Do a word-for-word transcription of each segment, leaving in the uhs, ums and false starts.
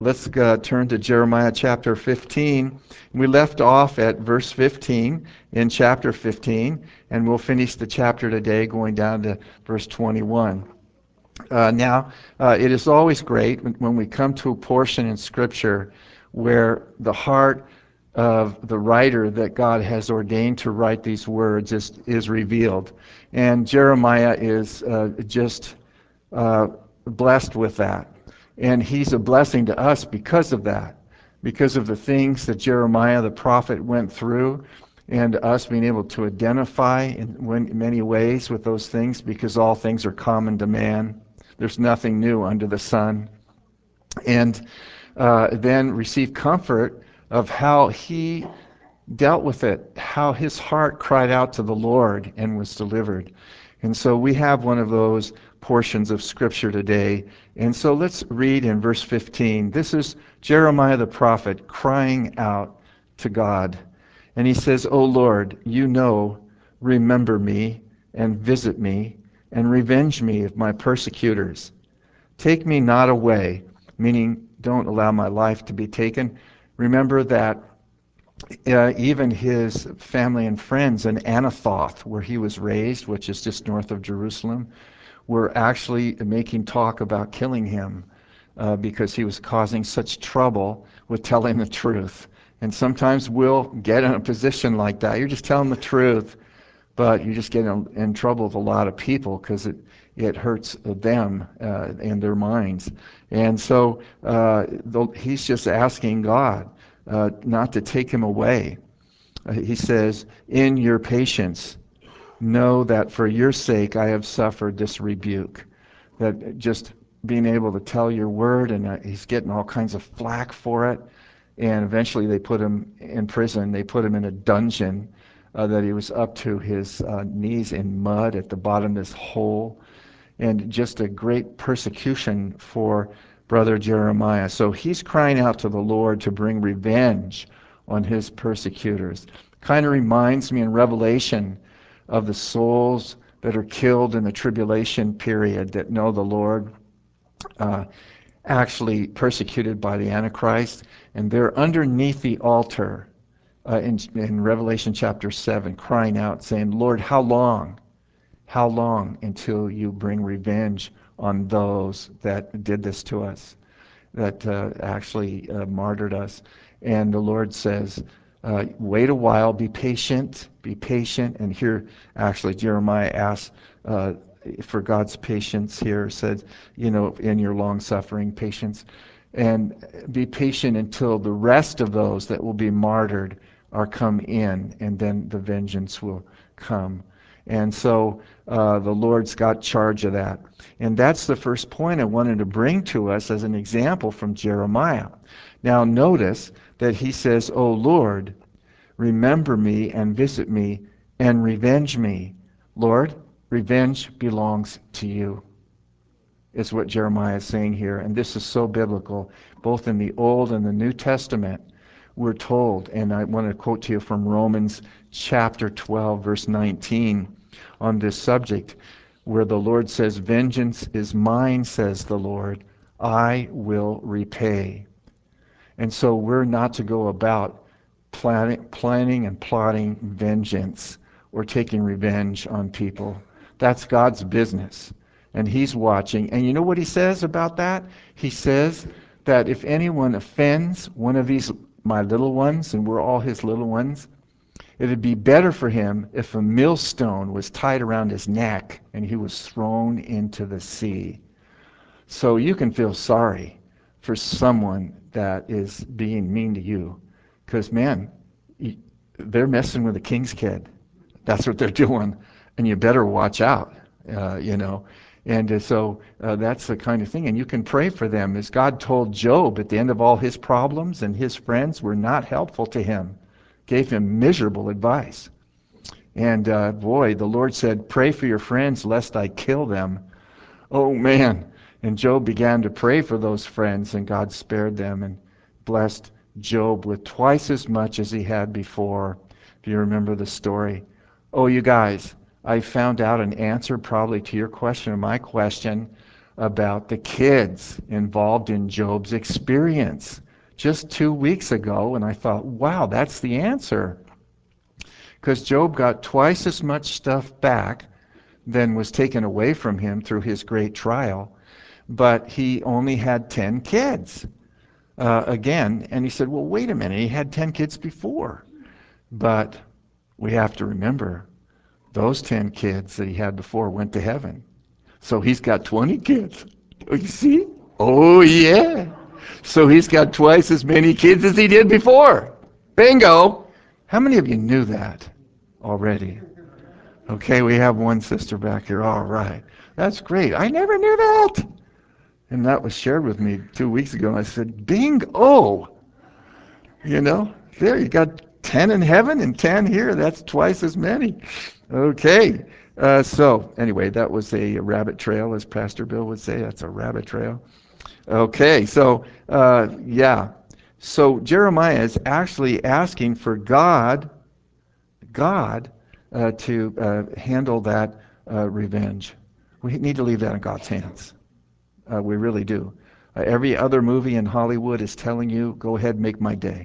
Let's uh, turn to Jeremiah chapter fifteen. We left off at verse fifteen in chapter fifteen, and we'll finish the chapter today going down to verse twenty-one. Uh, now, uh, it is always great when, when we come to a portion in Scripture where the heart of the writer that God has ordained to write these words is, is revealed. And Jeremiah is uh, just uh, blessed with that. And he's a blessing to us because of that, because of the things that Jeremiah the prophet went through, and us being able to identify in many ways with those things, because all things are common to man. There's nothing new under the sun. And uh, then receive comfort of how he dealt with it, how his heart cried out to the Lord and was delivered. And so we have one of those portions of Scripture today. And so let's read in verse fifteen. This is Jeremiah the prophet crying out to God. And he says, "O Lord, you know, remember me and visit me and revenge me of my persecutors. Take me not away," meaning don't allow my life to be taken. Remember that uh, even his family and friends in Anathoth, where he was raised, which is just north of Jerusalem, were actually making talk about killing him uh, because he was causing such trouble with telling the truth. And sometimes we'll get in a position like that. You're just telling the truth, but you just get in, in trouble with a lot of people because it, it hurts them uh, in their minds. And so uh, the, he's just asking God uh, not to take him away. Uh, he says, "In your patience, know that for your sake I have suffered this rebuke." That just being able to tell your word, and uh, he's getting all kinds of flack for it. And eventually they put him in prison. They put him in a dungeon uh, that he was up to his uh, knees in mud at the bottom of this hole. And just a great persecution for brother Jeremiah. So he's crying out to the Lord to bring revenge on his persecutors. Kind of reminds me in Revelation of the souls that are killed in the tribulation period that know the Lord, uh, actually persecuted by the Antichrist, and they're underneath the altar uh, in, in Revelation chapter seven, crying out, saying, "Lord, how long? How long until you bring revenge on those that did this to us, that uh, actually uh, martyred us?" And the Lord says, uh, "Wait a while, be patient, be patient." And here, actually, Jeremiah asks uh, for God's patience here, said, you know, in your long suffering, patience. And be patient until the rest of those that will be martyred are come in, and then the vengeance will come. And so uh, the Lord's got charge of that. And that's the first point I wanted to bring to us as an example from Jeremiah. Now notice that he says, "O Lord, remember me and visit me and revenge me." Lord, revenge belongs to you, is what Jeremiah is saying here. And this is so biblical, both in the Old and the New Testament. We're told, and I want to quote to you from Romans chapter twelve, verse nineteen, on this subject, where the Lord says, "Vengeance is mine, says the Lord, I will repay." And so we're not to go about planning, planning and plotting vengeance or taking revenge on people. That's God's business, and he's watching. And you know what he says about that? He says that if anyone offends one of these, my little ones, and we're all his little ones, it'd be better for him if a millstone was tied around his neck and he was thrown into the sea. So you can feel sorry for someone that is being mean to you, because, man, they're messing with a king's kid. That's what they're doing, and you better watch out, uh, you know. And uh, so uh, that's the kind of thing. And you can pray for them. As God told Job at the end of all his problems, and his friends were not helpful to him, gave him miserable advice. And uh, boy, the Lord said, "Pray for your friends lest I kill them." Oh, man. And Job began to pray for those friends, and God spared them and blessed Job with twice as much as he had before. If you remember the story. Oh, you guys, I found out an answer probably to your question or my question about the kids involved in Job's experience just two weeks ago, and I thought, wow, that's the answer. Because Job got twice as much stuff back than was taken away from him through his great trial, but he only had ten kids. Uh, again, and he said, well, wait a minute, he had ten kids before. But we have to remember, those ten kids that he had before went to heaven. So he's got twenty kids. Oh, you see? Oh, yeah. So he's got twice as many kids as he did before. Bingo! How many of you knew that already? Okay, we have one sister back here. All right. That's great. I never knew that. And that was shared with me two weeks ago. And I said, bingo! You know, there you got ten in heaven and ten here. That's twice as many. Okay. Uh, so, anyway, that was a rabbit trail, as Pastor Bill would say. That's a rabbit trail. Okay, so, uh, yeah. So, Jeremiah is actually asking for God, God, uh, to uh, handle that uh, revenge. We need to leave that in God's hands. Uh, we really do. Uh, every other movie in Hollywood is telling you, go ahead and make my day.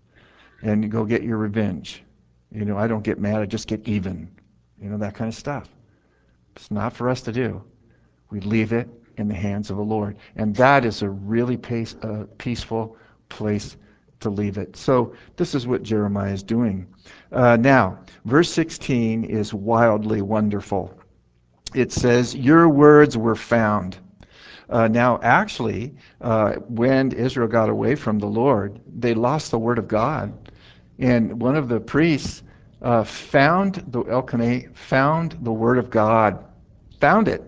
And you go get your revenge. You know, I don't get mad, I just get even. You know, that kind of stuff. It's not for us to do. We leave it in the hands of the Lord. And that is a really pace, uh, peaceful place to leave it. So this is what Jeremiah is doing. Uh, now, verse sixteen is wildly wonderful. It says, your words were found. Uh, now, actually, uh, when Israel got away from the Lord, they lost the word of God. And one of the priests uh, found, the Elkanah found the word of God, found it,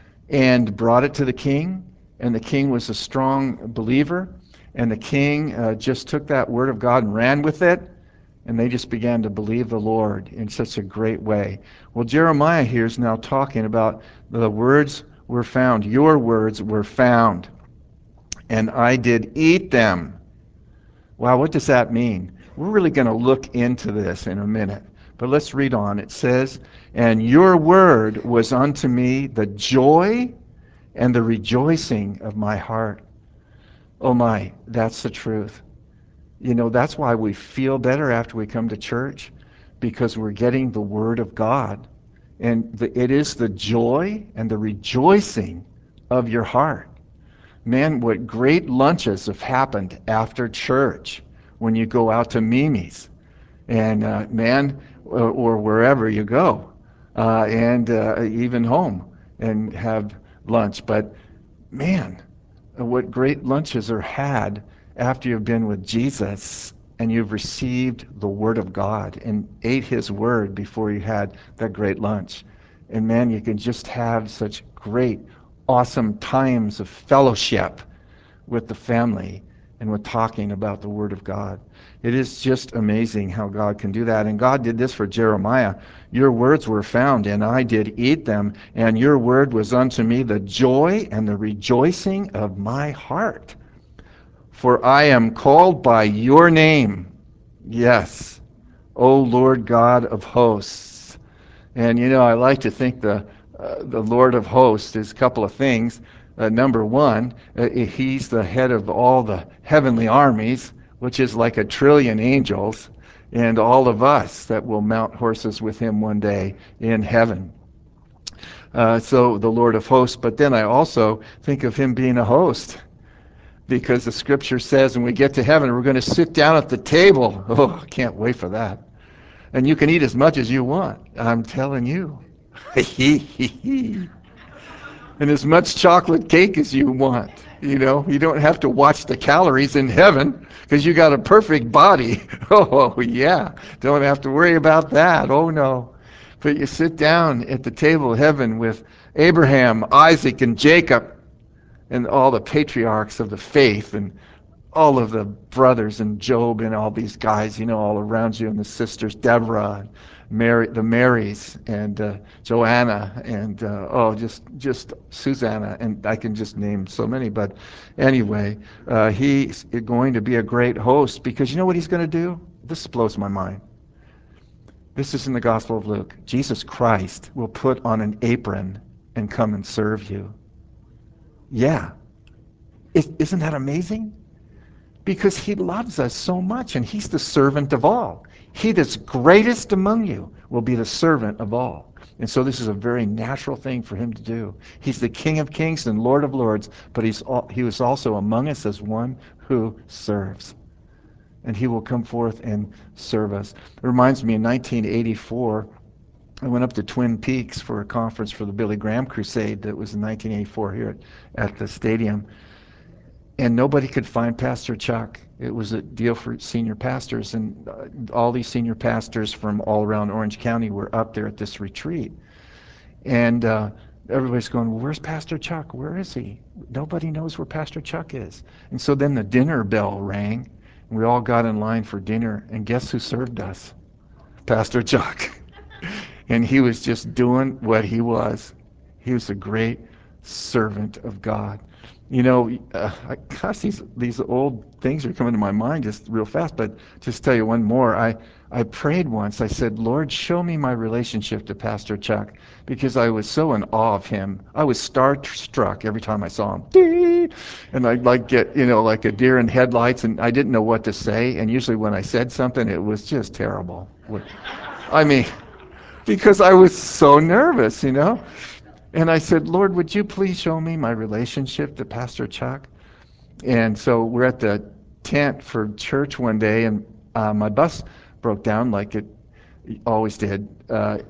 and brought it to the king. And the king was a strong believer. And the king uh, just took that word of God and ran with it. And they just began to believe the Lord in such a great way. Well, Jeremiah here is now talking about the words were found. Your words were found. And I did eat them. Wow, what does that mean? We're really going to look into this in a minute. But let's read on. It says, and your word was unto me the joy and the rejoicing of my heart. Oh my, that's the truth. You know, that's why we feel better after we come to church, because we're getting the Word of God. And the, it is the joy and the rejoicing of your heart. Man, what great lunches have happened after church when you go out to Mimi's. And uh, man, or, or wherever you go, uh, and uh, even home and have lunch. But man, what great lunches are had after you've been with Jesus and you've received the Word of God and ate His Word before you had that great lunch. And man, you can just have such great, awesome times of fellowship with the family and with talking about the Word of God. It is just amazing how God can do that. And God did this for Jeremiah. Your words were found, and I did eat them, and your word was unto me the joy and the rejoicing of my heart. For I am called by your name. Yes, O Lord God of hosts. And you know, I like to think the uh, the Lord of hosts is a couple of things. Uh, number one, uh, he's the head of all the heavenly armies, which is like a trillion angels, and all of us that will mount horses with him one day in heaven. Uh, so the Lord of hosts. But then I also think of him being a host, because the scripture says when we get to heaven, we're going to sit down at the table. Oh, I can't wait for that. And you can eat as much as you want. I'm telling you. And as much chocolate cake as you want. You know, you don't have to watch the calories in heaven because you got a perfect body. Oh, yeah. Don't have to worry about that. Oh, no. But you sit down at the table of heaven with Abraham, Isaac, and Jacob, and all the patriarchs of the faith, and all of the brothers and Job and all these guys, you know, all around you, and the sisters, Deborah, and Mary, the Marys, and uh, Joanna, and uh, oh, just just Susanna, and I can just name so many. But anyway, uh, he's going to be a great host, because you know what he's going to do? This blows my mind. This is in the Gospel of Luke. Jesus Christ will put on an apron and come and serve you. Yeah. Is, isn't that amazing? Because he loves us so much, and he's the servant of all. He that's greatest among you will be the servant of all. And so this is a very natural thing for him to do. He's the King of kings and Lord of lords, but he's all, he was also among us as one who serves. And he will come forth and serve us. It reminds me in nineteen eighty-four, I went up to Twin Peaks for a conference for the Billy Graham Crusade that was in nineteen eighty-four here at, at the stadium. And nobody could find Pastor Chuck. It was a deal for senior pastors, and uh, all these senior pastors from all around Orange County were up there at this retreat. And uh, everybody's going, well, where's Pastor Chuck? Where is he? Nobody knows where Pastor Chuck is. And so then the dinner bell rang, and we all got in line for dinner, and guess who served us? Pastor Chuck. And he was just doing what he was. He was a great servant of God. You know, uh, I, gosh, these these old things are coming to my mind just real fast. But just tell you one more. I I prayed once. I said, Lord, show me my relationship to Pastor Chuck, because I was so in awe of him. I was starstruck every time I saw him, and I'd like get you know like a deer in headlights, and I didn't know what to say. And usually when I said something, it was just terrible. I mean, because I was so nervous, you know. And I said, Lord, would you please show me my relationship to Pastor Chuck? And so we're at the tent for church one day, and uh, my bus broke down like it always did. Uh,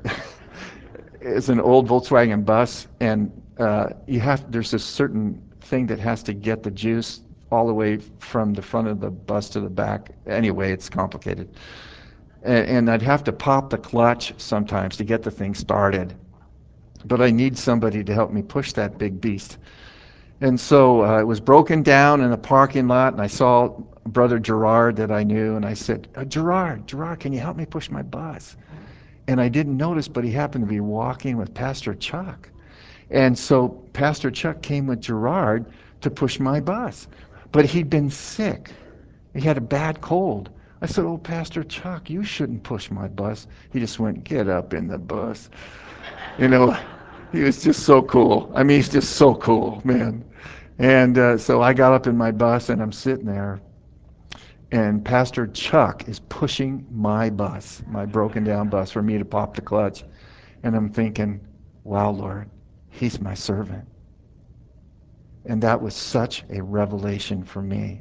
it's an old Volkswagen bus, and uh, you have there's a certain thing that has to get the juice all the way from the front of the bus to the back. Anyway, it's complicated. And, and I'd have to pop the clutch sometimes to get the thing started. But I need somebody to help me push that big beast. And so uh, it was broken down in a parking lot, and I saw Brother Gerard that I knew, and I said, uh, Gerard, Gerard, can you help me push my bus? And I didn't notice, but he happened to be walking with Pastor Chuck. And so Pastor Chuck came with Gerard to push my bus. But he'd been sick. He had a bad cold. I said, oh, Pastor Chuck, you shouldn't push my bus. He just went, get up in the bus. You know, he was just so cool. I mean, he's just so cool, man. And uh, so I got up in my bus, and I'm sitting there, and Pastor Chuck is pushing my bus, my broken down bus, for me to pop the clutch. And I'm thinking, wow, Lord, he's my servant. And that was such a revelation for me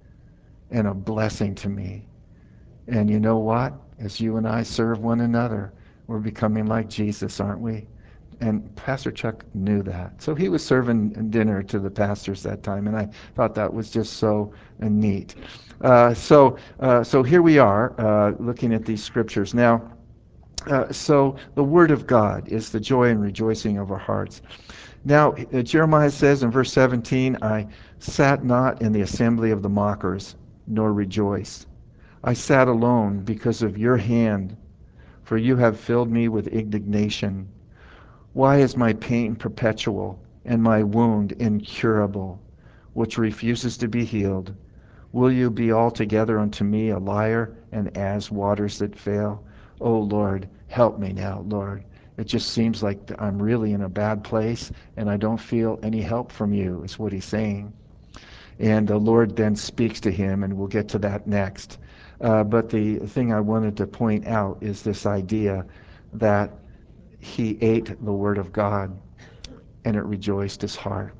and a blessing to me. And you know what? As you and I serve one another, we're becoming like Jesus, aren't we? And Pastor Chuck knew that. So he was serving dinner to the pastors that time, and I thought that was just so uh, neat. Uh, so, uh, so here we are uh, looking at these scriptures. Now, uh, so the Word of God is the joy and rejoicing of our hearts. Now, uh, Jeremiah says in verse seventeen, I sat not in the assembly of the mockers, nor rejoiced. I sat alone because of your hand, for you have filled me with indignation. Why is my pain perpetual, and my wound incurable, which refuses to be healed? Will you be altogether unto me a liar, and as waters that fail? O Lord, help me now, Lord. It just seems like I'm really in a bad place, and I don't feel any help from you, is what he's saying. And the Lord then speaks to him, and we'll get to that next. Uh, but the thing I wanted to point out is this idea that he ate the Word of God, and it rejoiced his heart.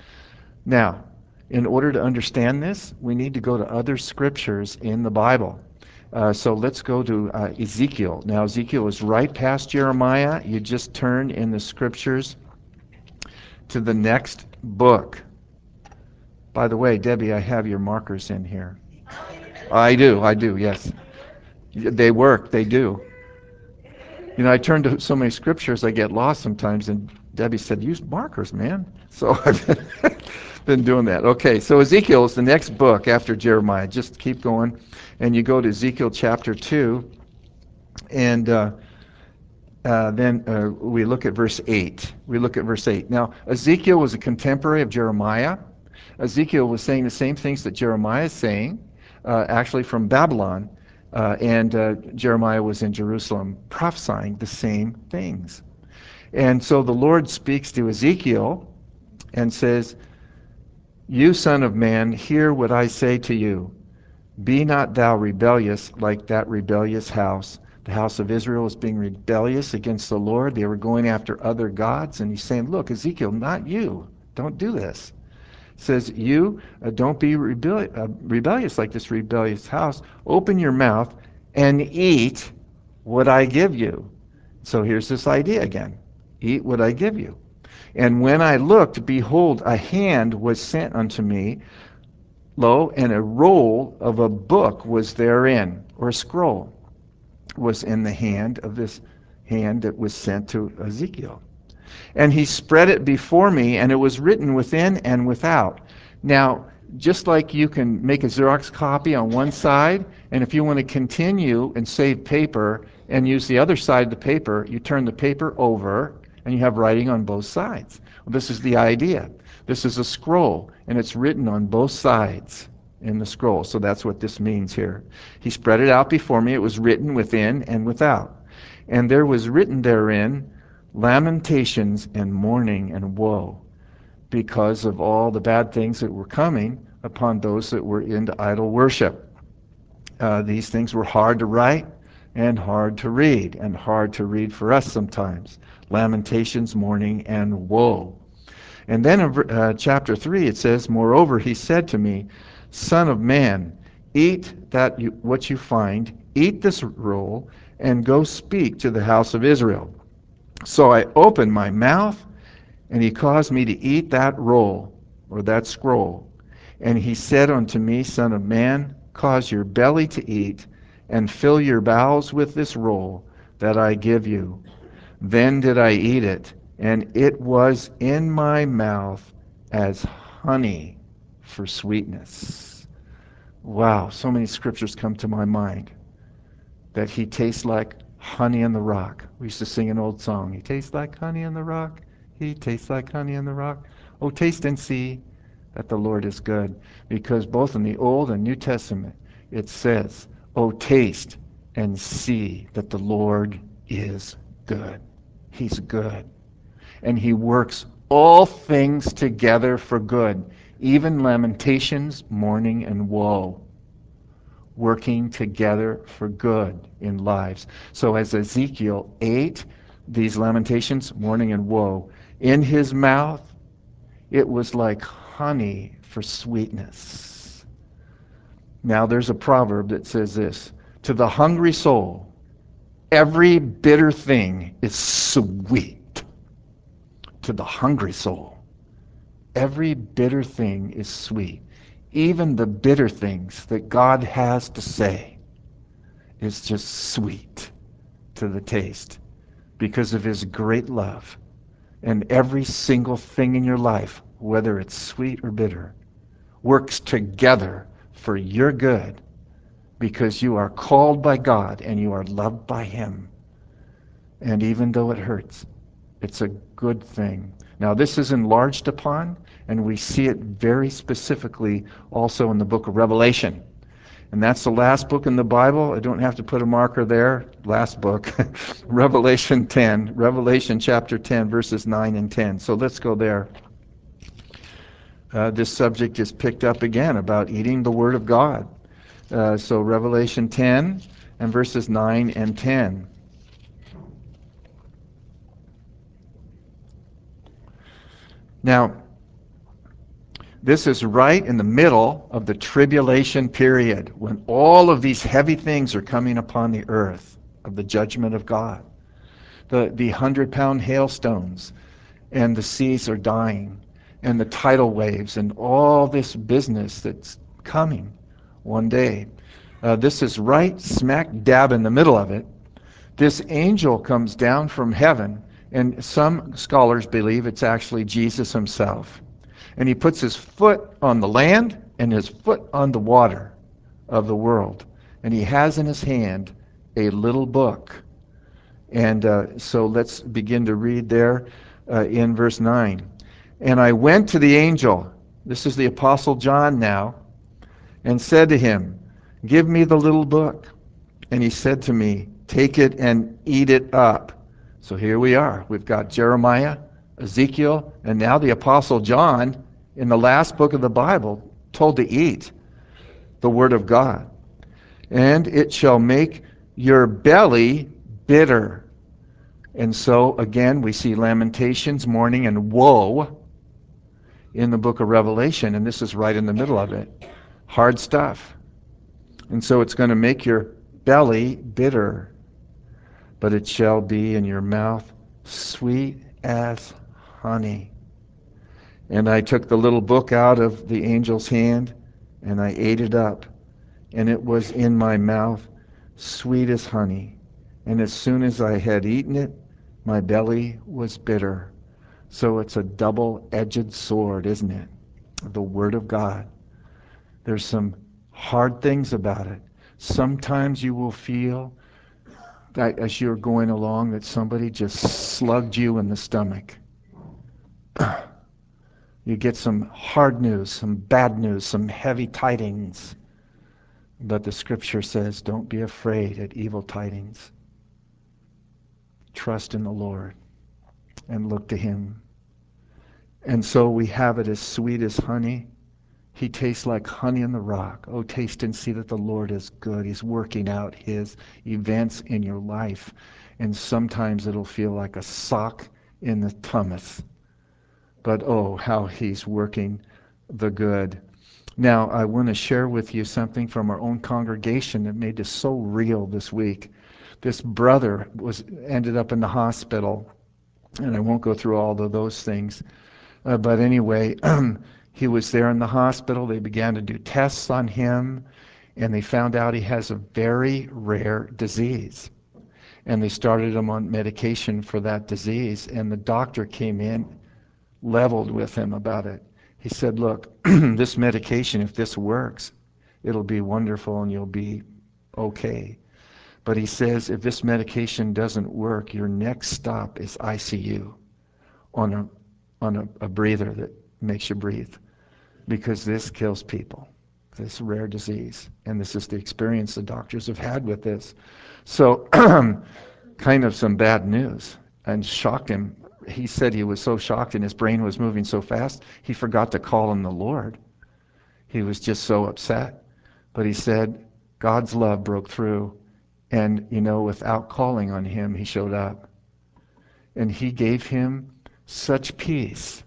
Now, in order to understand this, we need to go to other scriptures in the Bible. Uh, so let's go to uh, Ezekiel. Now, Ezekiel is right past Jeremiah. You just turn in the scriptures to the next book. By the way, Debbie, I have your markers in here. I do, I do, yes. They work, they do. You know, I turn to so many scriptures, I get lost sometimes, and Debbie said, use markers, man. So I've been, been doing that. Okay, so Ezekiel is the next book after Jeremiah. Just keep going. And you go to Ezekiel chapter two, and uh, uh, then uh, we look at verse eight. We look at verse eight. Now, Ezekiel was a contemporary of Jeremiah. Ezekiel was saying the same things that Jeremiah is saying, uh, actually from Babylon. Uh, and uh, Jeremiah was in Jerusalem prophesying the same things. And so the Lord speaks to Ezekiel and says, You, son of man, hear what I say to you. Be not thou rebellious like that rebellious house. The house of Israel was being rebellious against the Lord. They were going after other gods. And he's saying, look, Ezekiel, not you. Don't do this. He says, you uh, don't be rebelli- uh, rebellious like this rebellious house. Open your mouth and eat what I give you. So here's this idea again. Eat what I give you. And when I looked, behold, a hand was sent unto me. Lo, and a roll of a book was therein, or a scroll was in the hand of this hand that was sent to Ezekiel. And he spread it before me, and it was written within and without. Now, just like you can make a Xerox copy on one side, and if you want to continue and save paper and use the other side of the paper, you turn the paper over, and you have writing on both sides. Well, this is the idea. This is a scroll, and it's written on both sides in the scroll. So that's what this means here. He spread it out before me. It was written within and without. And there was written therein lamentations and mourning and woe, because of all the bad things that were coming upon those that were into idol worship. Uh, these things were hard to write and hard to read, and hard to read for us sometimes. Lamentations, mourning, and woe. And then in uh, chapter three it says, moreover, he said to me, Son of man, eat that you, what you find, eat this roll, and go speak to the house of Israel. So I opened my mouth, and he caused me to eat that roll, or that scroll. And he said unto me, Son of man, cause your belly to eat, and fill your bowels with this roll that I give you. Then did I eat it, and it was in my mouth as honey for sweetness. Wow, so many scriptures come to my mind. That he tastes like honey in the rock. We used to sing an old song. He tastes like honey in the rock. He tastes like honey in the rock. Oh, taste and see that the Lord is good. Because both in the Old and New Testament it says, oh, taste and see that the Lord is good. He's good. And he works all things together for good, even lamentations, mourning, and woe, working together for good in lives. So as Ezekiel ate these lamentations, mourning, and woe, in his mouth, it was like honey for sweetness. Now there's a proverb that says this, to the hungry soul, every bitter thing is sweet. To the hungry soul, every bitter thing is sweet. Even the bitter things that God has to say is just sweet to the taste because of his great love. And every single thing in your life, whether it's sweet or bitter, works together for your good because you are called by God and you are loved by him. And even though it hurts, it's a good thing. Now, this is enlarged upon, and we see it very specifically also in the book of Revelation. And that's the last book in the Bible. I don't have to put a marker there. Last book, Revelation ten, Revelation chapter ten, verses nine and ten. So let's go there. Uh, this subject is picked up again about eating the Word of God. Uh, so Revelation ten and verses nine and ten. Now, this is right in the middle of the tribulation period when all of these heavy things are coming upon the earth of the judgment of God. The, the hundred-pound hailstones, and the seas are dying, and the tidal waves, and all this business that's coming one day. Uh, this is right smack dab in the middle of it. This angel comes down from heaven, and some scholars believe it's actually Jesus himself. And he puts his foot on the land and his foot on the water of the world. And he has in his hand a little book. And uh, so let's begin to read there uh, in verse nine. And I went to the angel, this is the Apostle John now, and said to him, give me the little book. And he said to me, take it and eat it up. So here we are. We've got Jeremiah, Ezekiel, and now the Apostle John in the last book of the Bible, told to eat the Word of God. And it shall make your belly bitter. And so, again, we see lamentations, mourning, and woe in the book of Revelation, and this is right in the middle of it. Hard stuff. And so it's going to make your belly bitter, but it shall be in your mouth sweet as honey. And I took the little book out of the angel's hand, and I ate it up, and it was in my mouth sweet as honey. And as soon as I had eaten it, my belly was bitter. So it's a double-edged sword, isn't it? The Word of God. There's some hard things about it. Sometimes you will feel that as you're going along that somebody just slugged you in the stomach. You get some hard news, some bad news, some heavy tidings. But the scripture says, don't be afraid at evil tidings. Trust in the Lord and look to Him. And so we have it as sweet as honey. He tastes like honey in the rock. Oh, taste and see that the Lord is good. He's working out His events in your life. And sometimes it'll feel like a sock in the tummus. But oh, how He's working the good. Now, I want to share with you something from our own congregation that made this so real this week. This brother was ended up in the hospital, and I won't go through all of those things. Uh, but anyway, he was there in the hospital. They began to do tests on him, and they found out he has a very rare disease. And they started him on medication for that disease, and the doctor came in, leveled with him about it. He said, look, this medication, if this works, it'll be wonderful and you'll be okay. But he says, if this medication doesn't work, your next stop is I C U on a on a, a breather that makes you breathe, because this kills people, this rare disease. And this is the experience the doctors have had with this. So kind of some bad news, and shocked him. He said he was so shocked and his brain was moving so fast, he forgot to call on the Lord. He was just so upset. But he said God's love broke through, and, you know, without calling on Him, He showed up. And He gave him such peace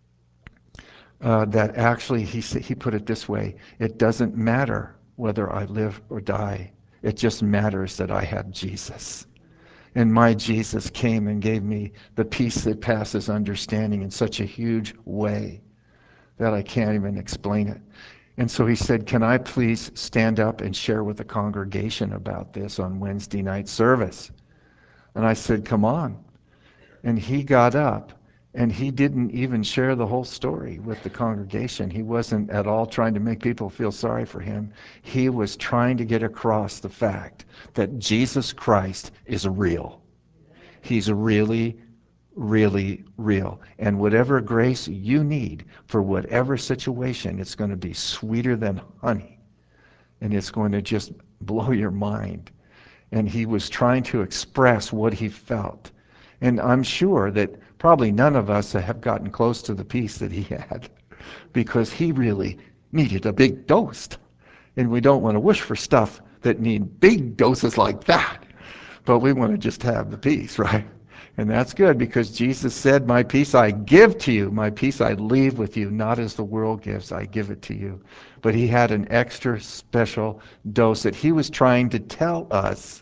uh, that actually, he, he put it this way, it doesn't matter whether I live or die. It just matters that I have Jesus. And my Jesus came and gave me the peace that passes understanding in such a huge way that I can't even explain it. And so he said, can I please stand up and share with the congregation about this on Wednesday night service? And I said, come on. And he got up, and he didn't even share the whole story with the congregation. He wasn't at all trying to make people feel sorry for him. He was trying to get across the fact that Jesus Christ is real. He's really, really real. And whatever grace you need for whatever situation, it's going to be sweeter than honey. And it's going to just blow your mind. And he was trying to express what he felt. And I'm sure that probably none of us have gotten close to the peace that he had, because he really needed a big dose. And we don't want to wish for stuff that need big doses like that. But we want to just have the peace, right? And that's good, because Jesus said, my peace I give to you, my peace I leave with you, not as the world gives, I give it to you. But he had an extra special dose that he was trying to tell us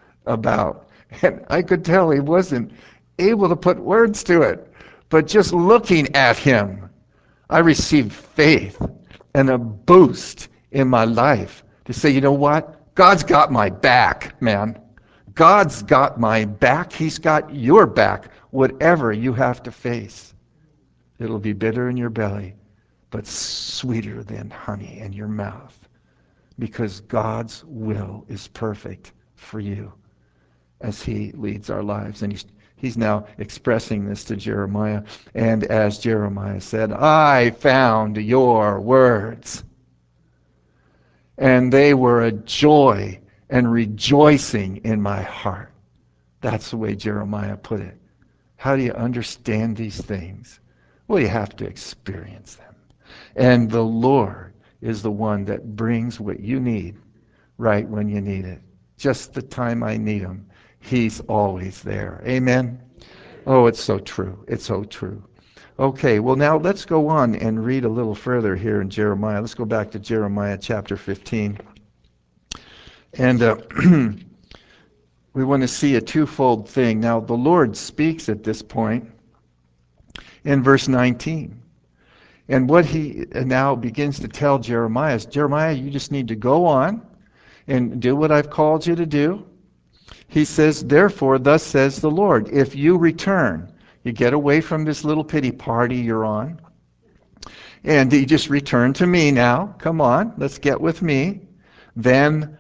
about. And I could tell he wasn't able to put words to it. But just looking at him, I received faith and a boost in my life to say, you know what? God's got my back, man. God's got my back. He's got your back. Whatever you have to face, it'll be bitter in your belly, but sweeter than honey in your mouth, because God's will is perfect for you as He leads our lives. And he's, he's now expressing this to Jeremiah. And as Jeremiah said, I found your words, and they were a joy and rejoicing in my heart. That's the way Jeremiah put it. How do you understand these things? Well, you have to experience them. And the Lord is the one that brings what you need right when you need it. Just the time I need him, he's always there. Amen? Oh, it's so true. It's so true. Okay, well now let's go on and read a little further here in Jeremiah. Let's go back to Jeremiah chapter fifteen. And uh, we want to see a twofold thing. Now, the Lord speaks at this point in verse nineteen. And what he now begins to tell Jeremiah is, Jeremiah, you just need to go on and do what I've called you to do. He says, therefore, thus says the Lord, if you return, you get away from this little pity party you're on, and you just return to me now. Come on, let's get with me. Then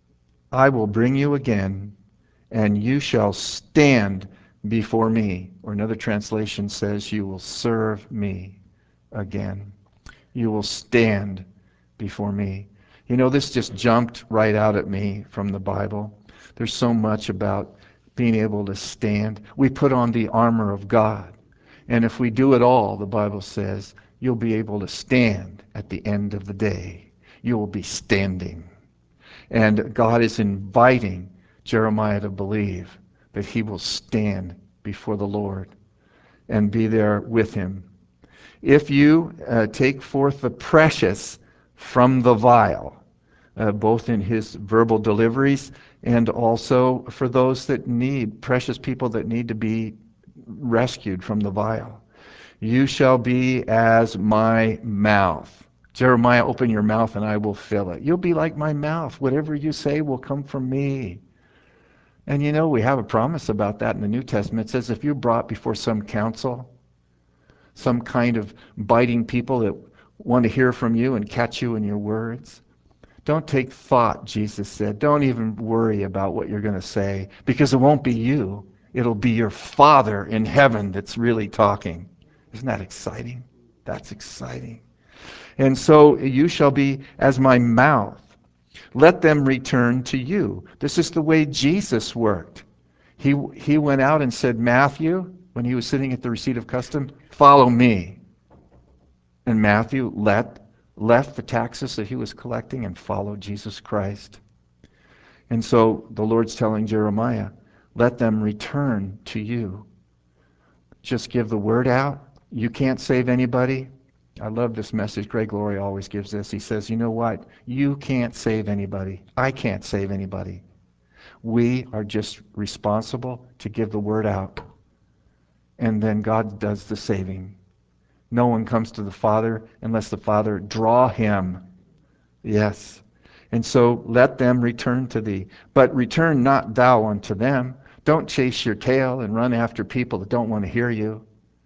I will bring you again, and you shall stand before me. Or another translation says, you will serve me again. You will stand before me. You know, this just jumped right out at me from the Bible. There's so much about being able to stand. We put on the armor of God. And if we do it all, the Bible says, you'll be able to stand at the end of the day. You will be standing. And God is inviting Jeremiah to believe that he will stand before the Lord and be there with him. If you uh, take forth the precious from the vile, uh, both in his verbal deliveries and also for those that need, precious people that need to be rescued from the vile. You shall be as my mouth. Jeremiah, open your mouth and I will fill it. You'll be like my mouth. Whatever you say will come from me. And you know, we have a promise about that in the New Testament. It says if you're brought before some council, some kind of biting people that want to hear from you and catch you in your words, don't take thought, Jesus said. Don't even worry about what you're going to say, because it won't be you. It'll be your Father in heaven that's really talking. Isn't that exciting? That's exciting. And so you shall be as my mouth. Let them return to you. This is the way Jesus worked. He, he went out and said, Matthew, when he was sitting at the receipt of custom, follow me. And Matthew let, left the taxes that he was collecting and followed Jesus Christ. And so the Lord's telling Jeremiah, let them return to you. Just give the word out. You can't save anybody. I love this message. Greg Laurie always gives this. He says, you know what? You can't save anybody. I can't save anybody. We are just responsible to give the word out. And then God does the saving. No one comes to the Father unless the Father draw him. Yes. And so let them return to thee. But return not thou unto them. Don't chase your tail and run after people that don't want to hear you.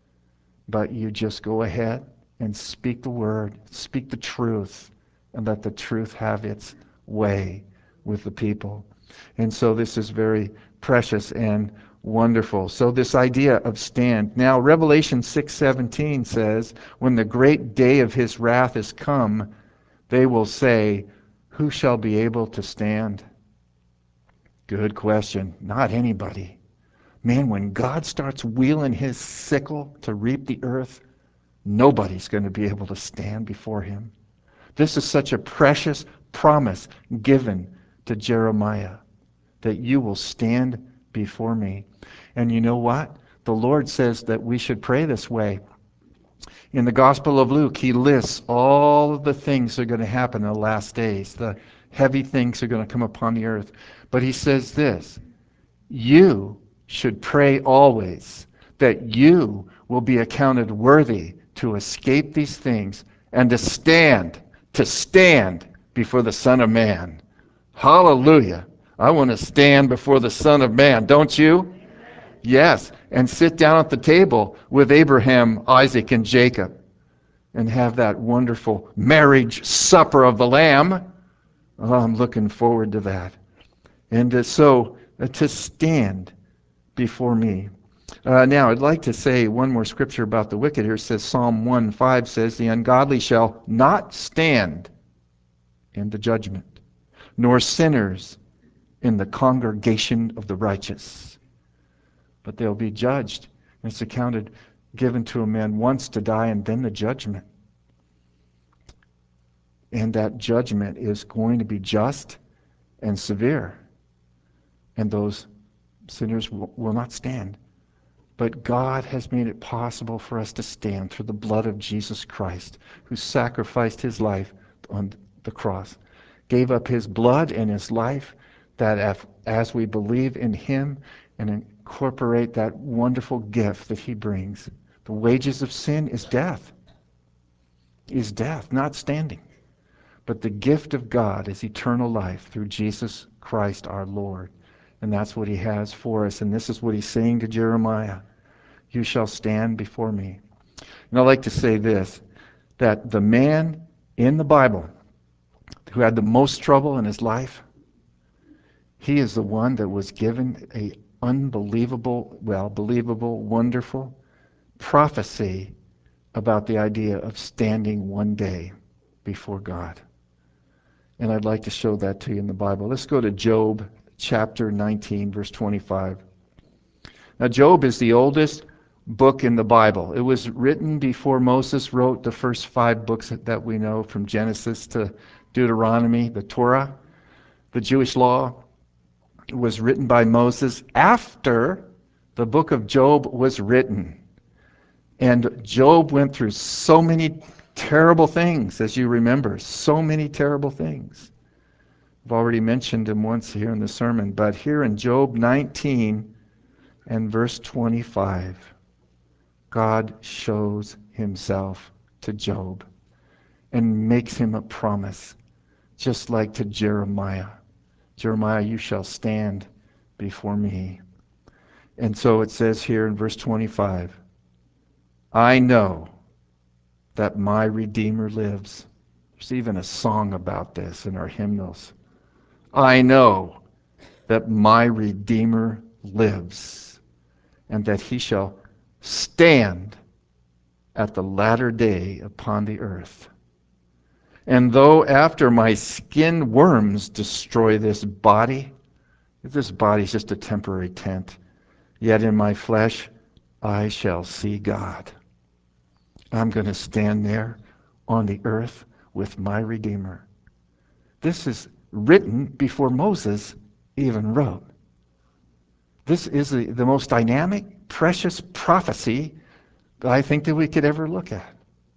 But you just go ahead and speak the word, speak the truth, and let the truth have its way with the people. And so this is very precious and wonderful. So this idea of stand. Now Revelation six seventeen says, when the great day of his wrath is come, they will say, who shall be able to stand? Good question. Not anybody. Man, when God starts wheeling his sickle to reap the earth, nobody's going to be able to stand before him. This is such a precious promise given to Jeremiah, that you will stand before me. And you know what? The Lord says that we should pray this way. In the Gospel of Luke, he lists all of the things that are going to happen in the last days. The heavy things are going to come upon the earth. But he says this, you should pray always that you will be accounted worthy to escape these things and to stand, to stand before the Son of Man. Hallelujah. I want to stand before the Son of Man, don't you? Yes, and sit down at the table with Abraham, Isaac, and Jacob and have that wonderful marriage supper of the Lamb. Oh, I'm looking forward to that. And uh, so uh, to stand before me. Uh, now, I'd like to say one more scripture about the wicked here. It says, Psalm one five says, the ungodly shall not stand in the judgment, nor sinners in the congregation of the righteous. But they'll be judged. And it's accounted, given to a man once to die and then the judgment. And that judgment is going to be just and severe. And those sinners will, will not stand. But God has made it possible for us to stand through the blood of Jesus Christ, who sacrificed his life on the cross, gave up his blood and his life, that as we believe in him and incorporate that wonderful gift that he brings, the wages of sin is death, is death, not standing. But the gift of God is eternal life through Jesus Christ our Lord. And that's what he has for us. And this is what he's saying to Jeremiah. You shall stand before me. And I like to say this, that the man in the Bible who had the most trouble in his life, he is the one that was given a unbelievable, well, believable, wonderful prophecy about the idea of standing one day before God. And I'd like to show that to you in the Bible. Let's go to Job chapter nineteen, verse twenty-five. Now, Job is the oldest book in the Bible. It was written before Moses wrote the first five books that we know, from Genesis to Deuteronomy. The Torah, the Jewish law, was written by Moses after the book of Job was written. And Job went through so many terrible things, as you remember, so many terrible things. I've already mentioned him once here in the sermon, but here in Job nineteen and verse twenty-five, God shows himself to Job and makes him a promise, just like to Jeremiah. Jeremiah, you shall stand before me. And so it says here in verse twenty-five, I know that my Redeemer lives. There's even a song about this in our hymnals. I know that my Redeemer lives, and that he shall stand at the latter day upon the earth. And though after my skin worms destroy this body, this body is just a temporary tent, yet in my flesh I shall see God. I'm going to stand there on the earth with my Redeemer. This is written before Moses even wrote. This is the, the most dynamic, precious prophecy that I think that we could ever look at.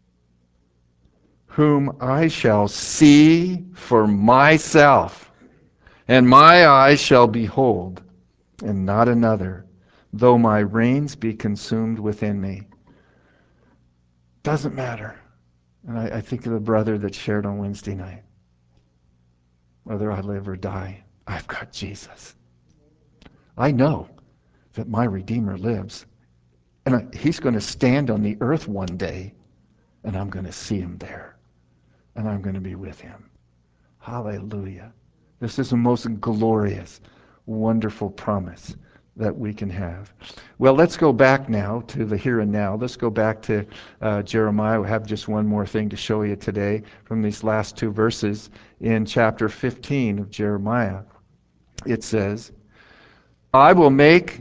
Whom I shall see for myself, and my eyes shall behold, and not another, though my reins be consumed within me. Doesn't matter. And I, I think of the brother that shared on Wednesday night. Whether I live or die, I've got Jesus. I know that my Redeemer lives. And he's going to stand on the earth one day, and I'm going to see him there. And I'm going to be with him. Hallelujah. This is the most glorious, wonderful promise that we can have. Well, let's go back now to the here and now. Let's go back to uh, Jeremiah. We have just one more thing to show you today from these last two verses in chapter fifteen of Jeremiah. It says, I will make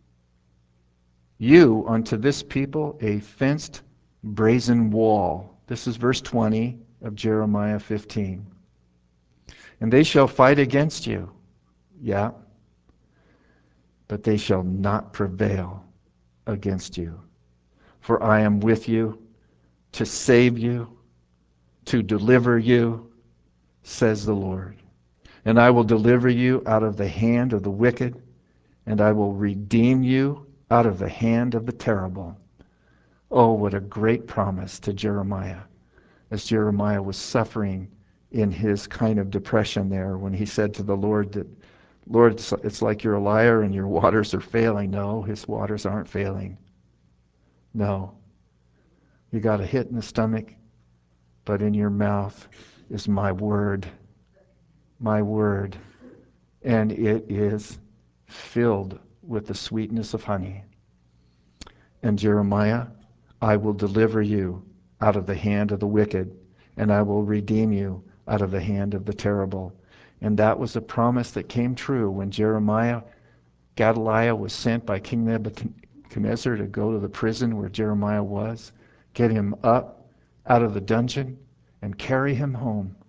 you unto this people a fenced brazen wall. This is verse twenty of Jeremiah fifteen. And they shall fight against you. Yeah. But they shall not prevail against you. For I am with you to save you, to deliver you, says the Lord. And I will deliver you out of the hand of the wicked, and I will redeem you out of the hand of the terrible. Oh, what a great promise to Jeremiah, as Jeremiah was suffering in his kind of depression there when he said to the Lord that, Lord, it's, it's like you're a liar and your waters are failing. No, his waters aren't failing. No. You got a hit in the stomach, but in your mouth is my word. My word. And it is filled with the sweetness of honey. And Jeremiah, I will deliver you out of the hand of the wicked, and I will redeem you out of the hand of the terrible. And that was a promise that came true when Jeremiah, Gedaliah was sent by King Nebuchadnezzar to go to the prison where Jeremiah was, get him up out of the dungeon, and carry him home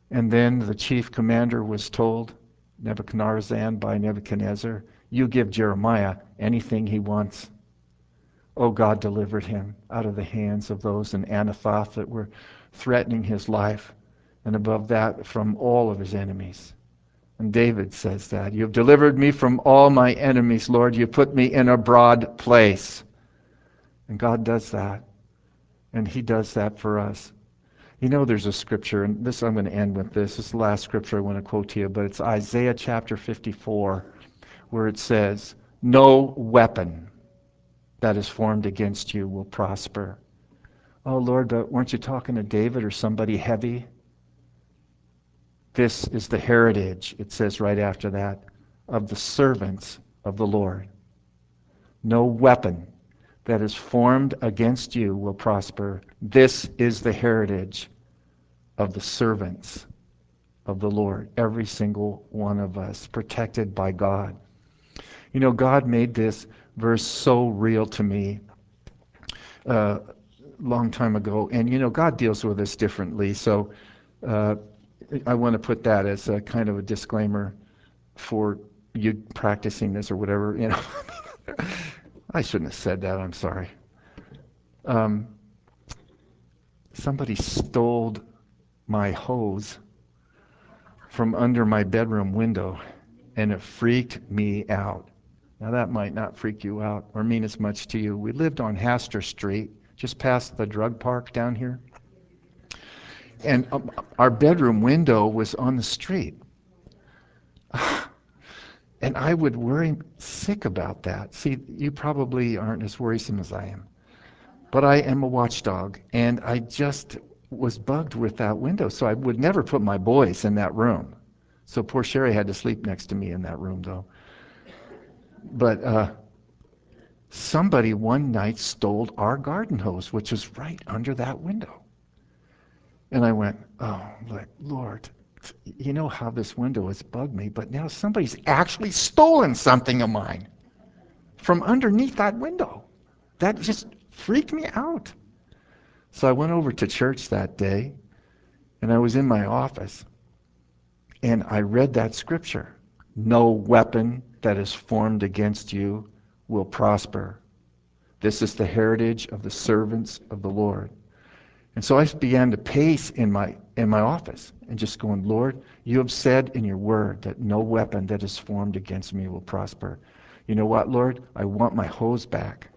And then the chief commander was told, Nebuchadnezzar by Nebuchadnezzar, you give Jeremiah anything he wants. Oh, God delivered him out of the hands of those in Anathoth that were threatening his life, and above that, from all of his enemies. And David says that, you have delivered me from all my enemies, Lord. You put me in a broad place. And God does that. And he does that for us. You know, there's a scripture, and this I'm going to end with this. This is the last scripture I want to quote to you, but it's Isaiah chapter fifty-four, where it says, no weapon that is formed against you will prosper. Oh, Lord, but weren't you talking to David or somebody heavy? This is the heritage, it says right after that, of the servants of the Lord. No weapon that is formed against you will prosper. This is the heritage of the servants of the Lord. Every single one of us, protected by God. You know, God made this verse so real to me a uh, long time ago. And, you know, God deals with us differently. So uh, I want to put that as a kind of a disclaimer for you practicing this or whatever. You know, I shouldn't have said that. I'm sorry. Um, somebody stole my hose from under my bedroom window, and it freaked me out. Now that might not freak you out or mean as much to you. We lived on Hastor Street, just past the drug park down here. And um, our bedroom window was on the street. And I would worry sick about that. See, you probably aren't as worrisome as I am. But I am a watchdog, and I just was bugged with that window. So I would never put my boys in that room. So poor Sherry had to sleep next to me in that room, though. But uh, somebody one night stole our garden hose, which was right under that window. And I went, oh, Lord, you know how this window has bugged me, but now somebody's actually stolen something of mine from underneath that window. That just freaked me out. So I went over to church that day, and I was in my office, and I read that scripture. No weapon that is formed against you will prosper. This is the heritage of the servants of the Lord. And so I began to pace in my in my office and just going, Lord, you have said in your word that no weapon that is formed against me will prosper. You know what, Lord? I want my hose back.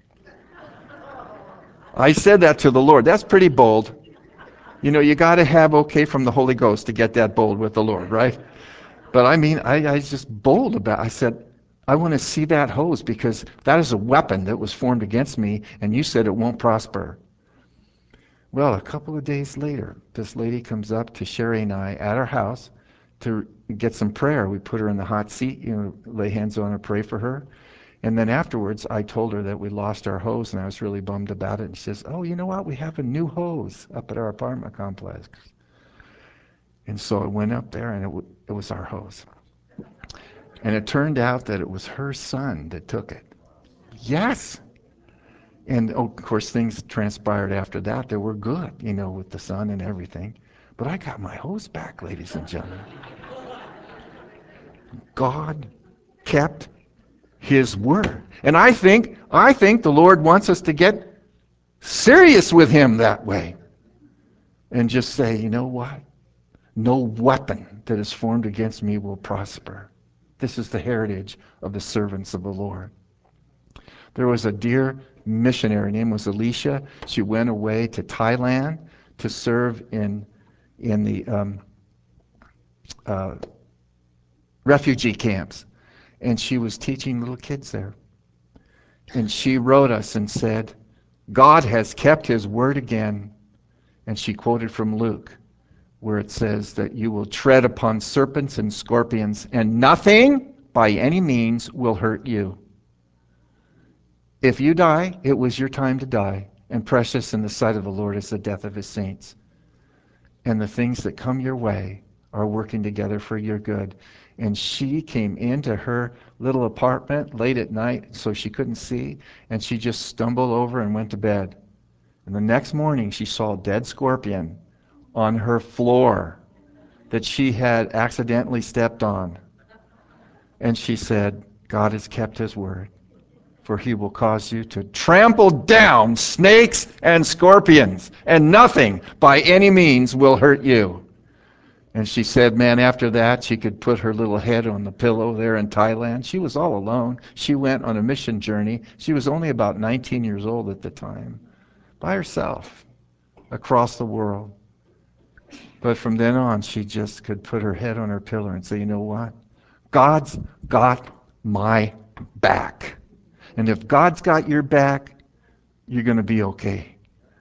I said that to the Lord. That's pretty bold. You know, you got to have okay from the Holy Ghost to get that bold with the Lord, right? But I mean, I, I was just bold about it. I said, I want to see that hose because that is a weapon that was formed against me, and you said it won't prosper. Well, a couple of days later, this lady comes up to Sherry and I at our house to get some prayer. We put her in the hot seat, you know, lay hands on her, pray for her. And then afterwards, I told her that we lost our hose, and I was really bummed about it. And she says, oh, you know what? We have a new hose up at our apartment complex. And so I went up there, and it, w- it was our hose. And it turned out that it was her son that took it. Yes. And oh, of course, things transpired after that that were good, you know, with the son and everything. But I got my hose back, ladies and gentlemen. God kept his word. And I think, I think the Lord wants us to get serious with him that way. And just say, you know what? No weapon that is formed against me will prosper. This is the heritage of the servants of the Lord. There was a dear missionary, her name was Alicia. She went away to Thailand to serve in in the um, uh, refugee camps, and she was teaching little kids there. And she wrote us and said, God has kept his word again. And she quoted from Luke, where it says that you will tread upon serpents and scorpions, and nothing by any means will hurt you. If you die, it was your time to die, and precious in the sight of the Lord is the death of his saints. And the things that come your way are working together for your good. And she came into her little apartment late at night so she couldn't see, and she just stumbled over and went to bed. And the next morning she saw a dead scorpion on her floor. that she had accidentally stepped on. And she said, God has kept his word, for he will cause you to trample down snakes and scorpions, and nothing by any means will hurt you. And she said, man, after that, she could put her little head on the pillow there in Thailand. She was all alone. She went on a mission journey. She was only about nineteen years old at the time, by herself, across the world. But from then on, she just could put her head on her pillow and say, you know what? God's got my back. And if God's got your back, you're going to be okay.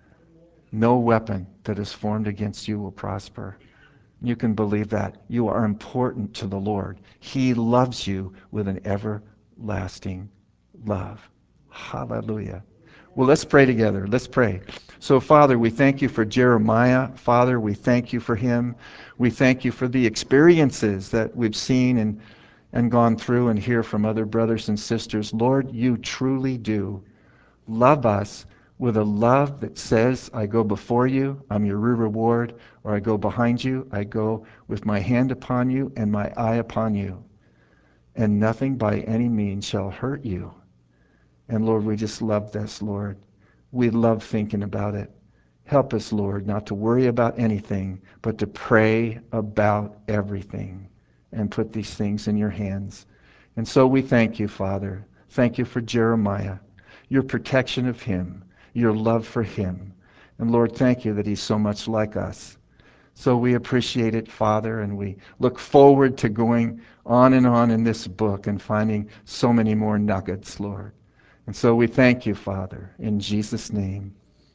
No weapon that is formed against you will prosper. You can believe that. You are important to the Lord. He loves you with an everlasting love. Hallelujah. Well, let's pray together. Let's pray. So, Father, we thank you for Jeremiah. Father, we thank you for him. We thank you for the experiences that we've seen and, and gone through and hear from other brothers and sisters. Lord, you truly do love us with a love that says, I go before you, I'm your reward, or I go behind you, I go with my hand upon you and my eye upon you. And nothing by any means shall hurt you. And Lord, we just love this, Lord. We love thinking about it. Help us, Lord, not to worry about anything, but to pray about everything and put these things in your hands. And so we thank you, Father. Thank you for Jeremiah, your protection of him, your love for him. And Lord, thank you that he's so much like us. So we appreciate it, Father, and we look forward to going on and on in this book and finding so many more nuggets, Lord. And so we thank you, Father, in Jesus' name.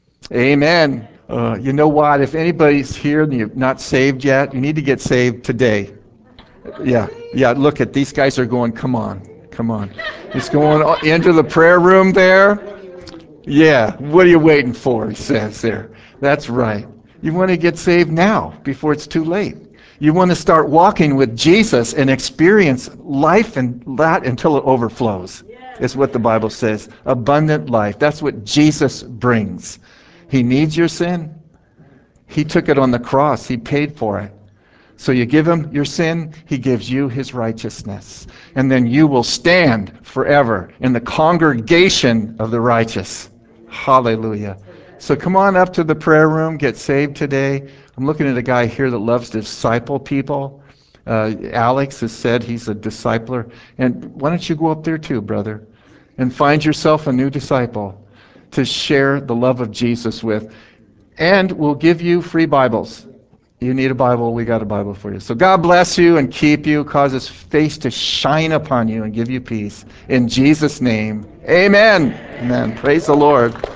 Amen. Uh, you know what? If anybody's here and you're not saved yet, you need to get saved today. Yeah, yeah, look at these guys are going, come on, come on. It's going into the prayer room there. Yeah, what are you waiting for, he says there. That's right. You want to get saved now, before it's too late. You want to start walking with Jesus and experience life and that until it overflows, is what the Bible says. Abundant life. That's what Jesus brings. He needs your sin. He took it on the cross. He paid for it. So you give him your sin, he gives you his righteousness. And then you will stand forever in the congregation of the righteous. Hallelujah. So come on up to the prayer room, get saved today. I'm looking at a guy here that loves to disciple people. Uh, Alex has said he's a discipler. And why don't you go up there too, brother, and find yourself a new disciple to share the love of Jesus with. And we'll give you free Bibles. You need a Bible, we got a Bible for you. So God bless you and keep you, cause his face to shine upon you and give you peace. In Jesus' name, amen. Amen. Praise the Lord.